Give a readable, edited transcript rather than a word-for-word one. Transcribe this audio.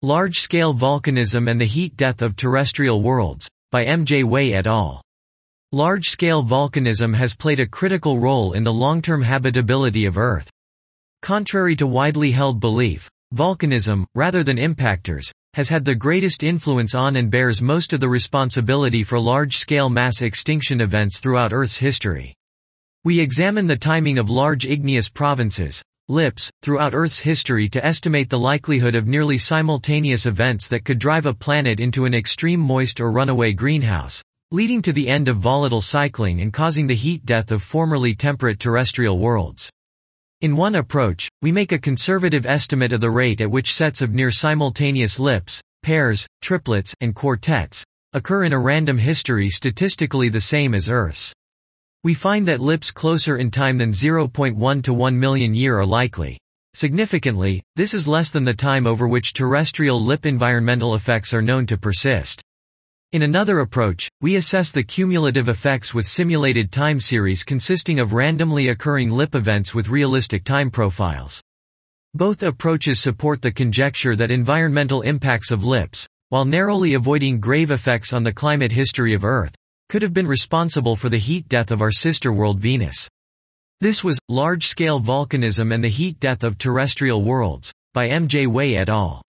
Large-scale volcanism and the heat death of terrestrial worlds, by M.J. Wei et al. Large-scale volcanism has played a critical role in the long-term habitability of Earth. Contrary to widely held belief, volcanism, rather than impactors, has had the greatest influence on and bears most of the responsibility for large-scale mass extinction events throughout Earth's history. We examine the timing of large igneous provinces, LIPS, throughout Earth's history to estimate the likelihood of nearly simultaneous events that could drive a planet into an extreme moist or runaway greenhouse, leading to the end of volatile cycling and causing the heat death of formerly temperate terrestrial worlds. In one approach, we make a conservative estimate of the rate at which sets of near-simultaneous LIPS, pairs, triplets, and quartets, occur in a random history statistically the same as Earth's. We find that LIPS closer in time than 0.1 to 1 million year are likely. Significantly, this is less than the time over which terrestrial LIP environmental effects are known to persist. In another approach, we assess the cumulative effects with simulated time series consisting of randomly occurring LIP events with realistic time profiles. Both approaches support the conjecture that environmental impacts of LIPS, while narrowly avoiding grave effects on the climate history of Earth, could have been responsible for the heat death of our sister world Venus. This was Large-Scale Volcanism and the Heat Death of Terrestrial Worlds, by M.J. Wei et al.